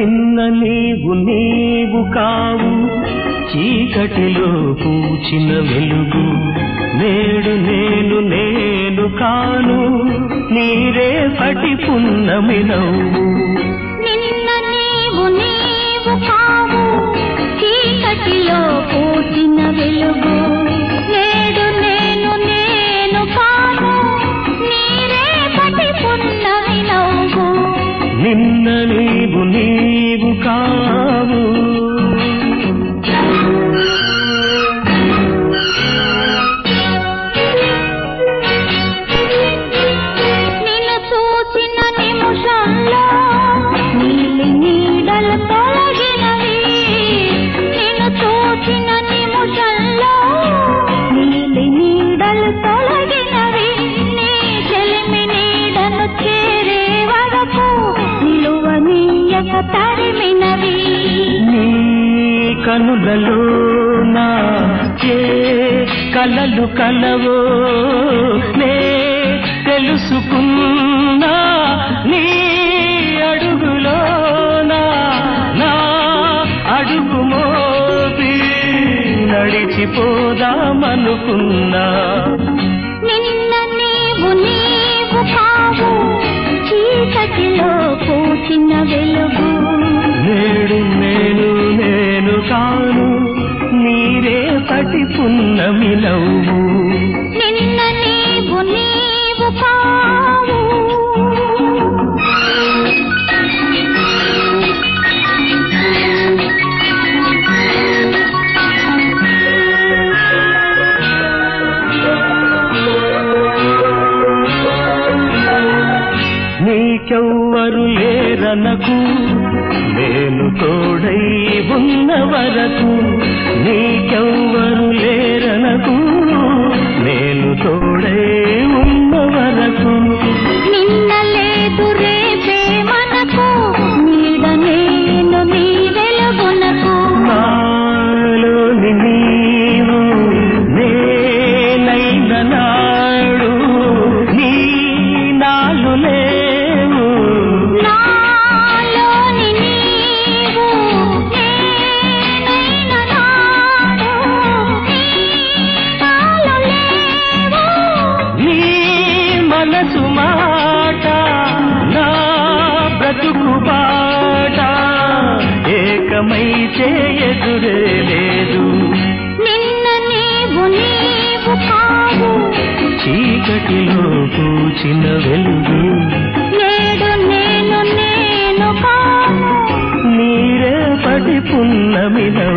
నిన్న నీవు కావు చీకటిలో పూచిన వెలుగు నేడు నేను కాను నీరే పటి పున్నమి నవ్వు నిన్న నీవు కావు చీకటిలో పూచిన వెలుగు నేడు నేను కాను నీరే పటి పున్నమి నవ్వు నిన్న నీవు కావు నిన్ను చూసిన నిమిషంలో నీలి నీడలు తొలగినవి నిన్ను చూసిన నిమిషంలో నీలి నీడలు తొలగినవి నీ చెలిమి నీడను చేరే వరకు నిలువనీయక తరిమినవి నీ కనులలో నా కలలు కలవో నే తెలుసుకున్నా నీ అడుగులో నా అడుగు మోపి నడిచిపోదామనుకున్నా నిన్న నీవు కావు చీకటిలో పూచిన వెలుగు నేడు నేను కాను నీరే పటి పున్నమి నవ్వు నిన్న నీవు కావు నీకెవ్వరు లేరనకు నేను తోడై ఉన్న వరకు నీకెవ్వరు లేరనకు నేను తోడై ఉన్న వరకు నిన్న లేదు రేపే మనకు నీడ నేను నీ వెలుగునకు నాలోని నీవు నేనైన నాడు నీ నాలు లేవు నాలోని నీవు నేనైన నాడు నీ నాలు లేవు నీ మనసు మాట నా బ్రతుకు బాట ఏకమైతే ఎదురే లేదు నిన్న నీవు కావు చీకటిలో పూచిన వెలుగు నేడు నేను కాను నీరే పడి పున్నమి నవ్వు